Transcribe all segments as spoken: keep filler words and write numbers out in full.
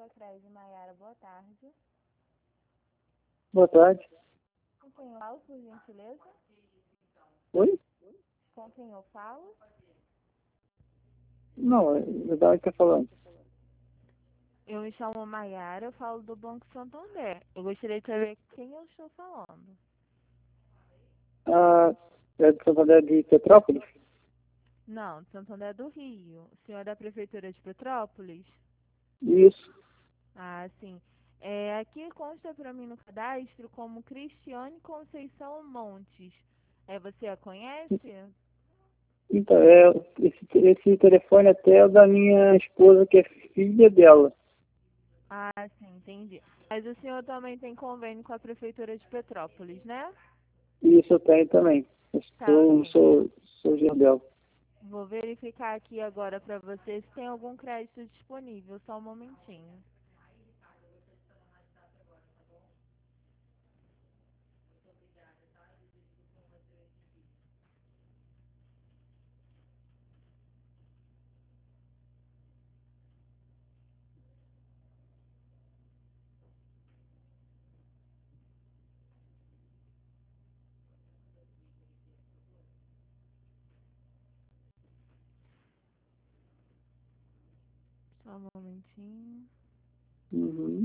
Socredi Maiara, boa tarde. Boa tarde. Com quem eu falo, por gentileza? Oi? Com quem eu falo? Não, eu estava aqui falando. Eu me chamo Maiara, eu falo do Banco Santander. Eu gostaria de saber quem eu estou falando. Ah, é de Santander de Petrópolis? Não, Santander do Rio. O senhor é da Prefeitura de Petrópolis? Isso. Ah, sim. É, aqui consta para mim no cadastro como Cristiane Conceição Montes. É, você a conhece? Então, é, esse, esse telefone até é da minha esposa, que é filha dela. Ah, sim, entendi. Mas o senhor também tem convênio com a Prefeitura de Petrópolis, né? Isso eu tenho também. Eu Tá, sou, ok. sou, sou Gerdel. Vou verificar aqui agora para você se tem algum crédito disponível. Só um momentinho. Só um momentinho. Uhum.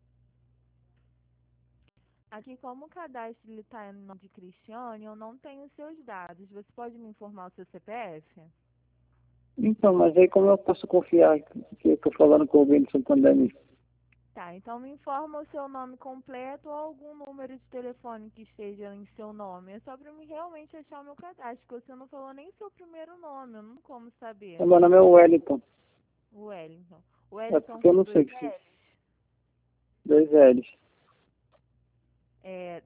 Aqui, como o cadastro está no nome de Cristiane, eu não tenho seus dados. Você pode me informar o seu C P F? Então, mas aí como eu posso confiar que eu estou falando com alguém de Santander mesmo? Tá, então me informa o seu nome completo ou algum número de telefone que esteja em seu nome. É só para mim realmente achar o meu cadastro, porque você não falou nem seu primeiro nome, eu não tenho como saber. O meu nome é Wellington. O Wellington. O É Wellington porque eu com não dois sei se L's? dois L's. É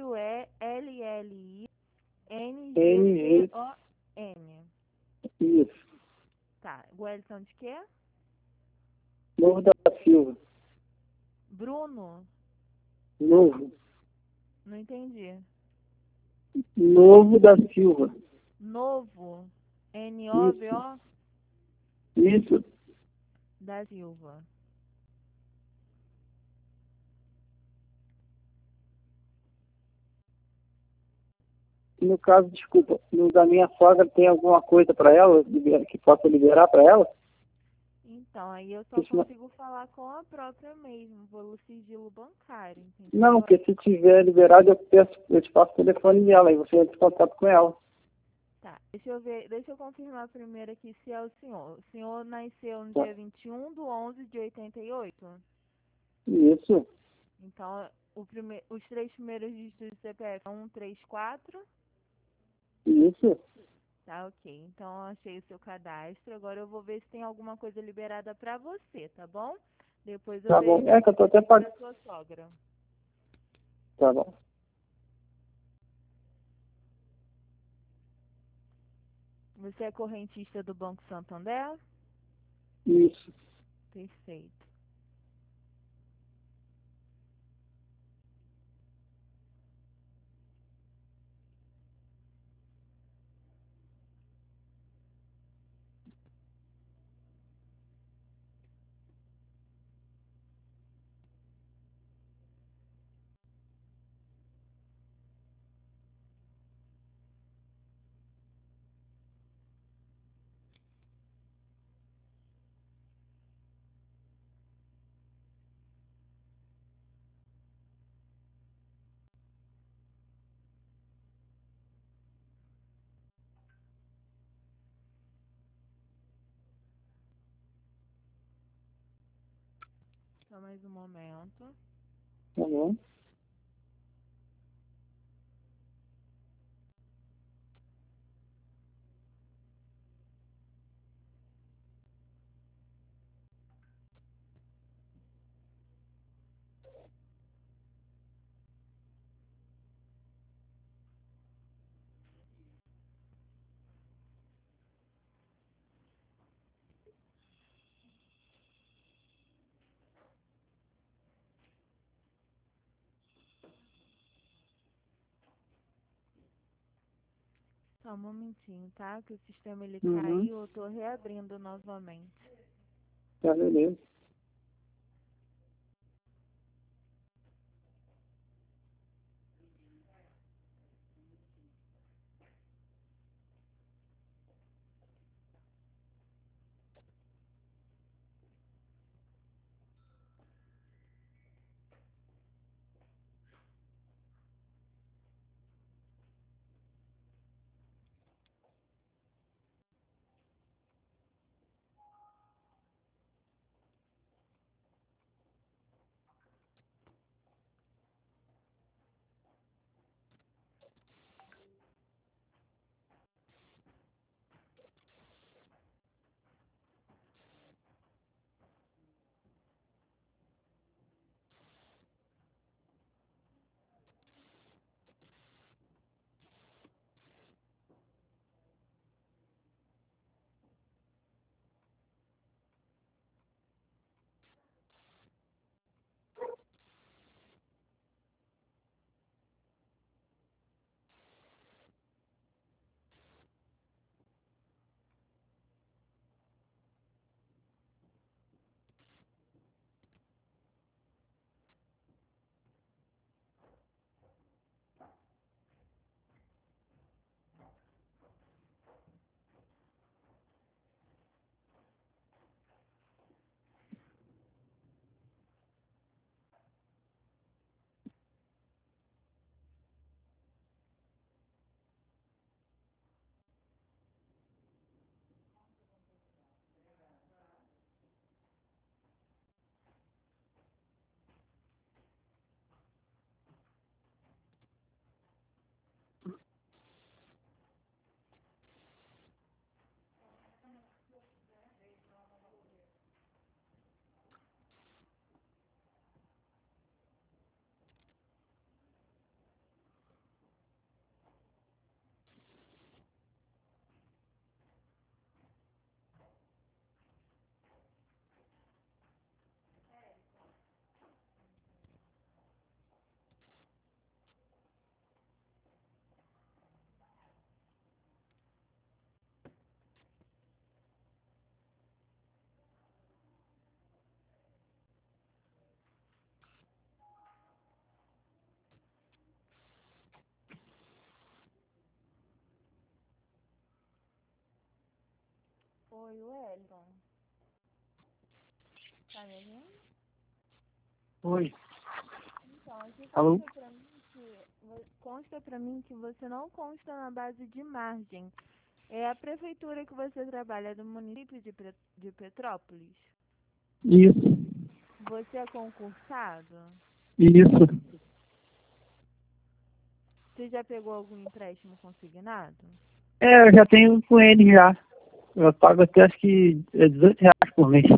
N G, W-E-L-L-I-N-G-T-O-N. isso. Tá, Wellington de quê? Novo da Silva. Bruno? Novo. Não entendi. Novo da Silva. Novo? Isso. N-O-V-O? Isso. Da Silva. No caso, desculpa, no da minha sogra tem alguma coisa para ela, liber- que possa liberar para ela? Então, aí eu só Porque senão- consigo falar com a própria mesmo, pelo sigilo bancário, Não, entendeu? porque se tiver liberado, eu peço, eu te passo o telefone dela, aí você entra em contato com ela. Tá, deixa eu ver, deixa eu confirmar primeiro aqui se é o senhor. O senhor nasceu no Tá? dia vinte e um de onze de oitenta e oito? Isso, Então, o prime... os três primeiros dígitos do C P F são um, três, quatro. isso. Tá, ok. Então, eu achei o seu cadastro. Agora eu vou ver se tem alguma coisa liberada pra você, tá bom? Depois eu Tá bom. É que eu verifico tô até aqui pagando. pra sua sogra. Tá bom. Você é correntista do Banco Santander? Isso. Perfeito. Só mais um momento. Tá bom. Só um momentinho, tá? Que o sistema ele Uhum. caiu, eu tô reabrindo novamente. Tá, beleza. Oi, Wellington. Tá me ouvindo? Oi. Então, aqui Alô? consta pra mim que, consta pra mim que você não consta na base de margem. É a prefeitura que você trabalha do município de, Pre- de Petrópolis? Isso. Você é concursado? Isso. Você já pegou algum empréstimo consignado? É, eu já tenho com ele já. Eu pago até acho que é dezoito reais por mês.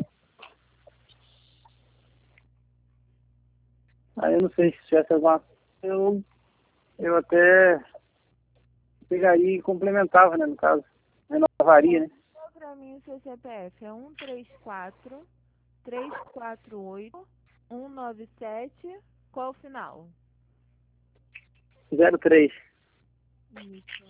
Aí eu não sei se tivesse alguma. Eu, eu até pegaria e complementava, né, no caso. Renovaria, né? Qual pra mim o seu C P F? É um três quatro, três quatro oito, um nove sete. Qual o final? zero três. Isso.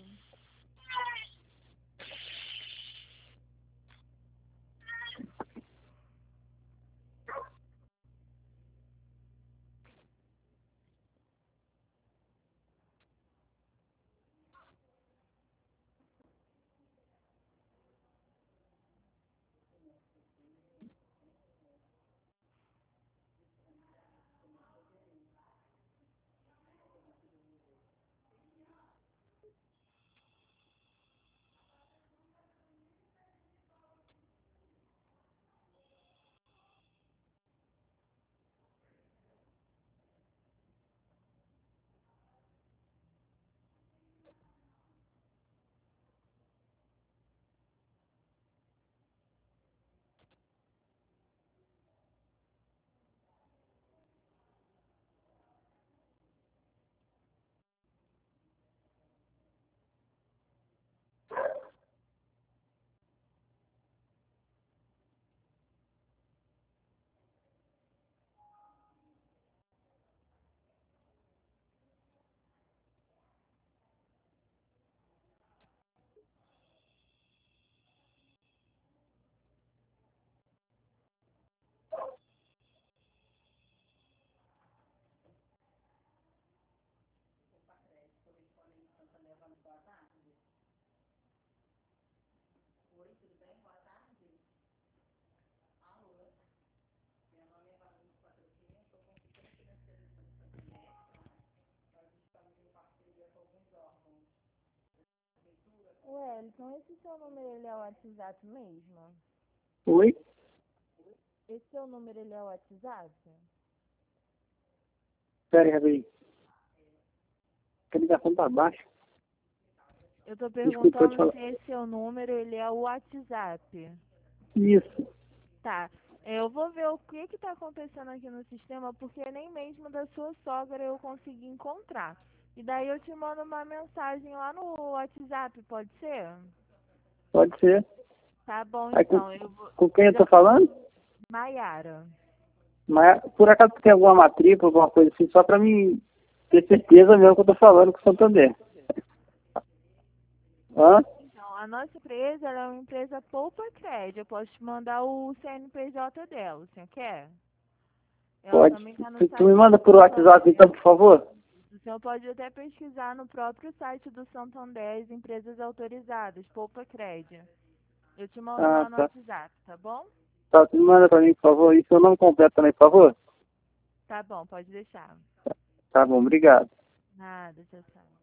Wellington, esse seu número ele é o WhatsApp mesmo? Oi? Esse seu número ele é o WhatsApp? Pera aí, rapidinho. A ligação tá baixa. Eu tô Desculpa, pode perguntando falar. se esse seu número ele é o WhatsApp. Isso. Tá. Eu vou ver o que que tá acontecendo aqui no sistema, porque nem mesmo da sua sogra eu consegui encontrar. E daí eu te mando uma mensagem lá no WhatsApp, pode ser? Pode ser. Tá bom, Aí com, então. Eu vou. com quem eu Já... tô falando? Maiara. Mas por acaso tem alguma matrícula, alguma coisa assim, só pra mim ter certeza mesmo que eu tô falando com o Santander. Hã? Então, a nossa empresa ela é uma empresa Poupa Crédito. Eu posso te mandar o C N P J dela, você quer? Ela Pode. também está no Tu, tu me site manda do por WhatsApp então, Santander. por favor? O senhor pode até pesquisar no próprio site do Santander as empresas autorizadas, Poupa Crédito. Eu te mando Ah, lá no tá. WhatsApp, tá bom? Tá, tu me manda pra mim, por favor. E seu nome completo também, por favor? Tá bom, pode deixar. Tá bom, obrigado. Nada, tchau, tchau.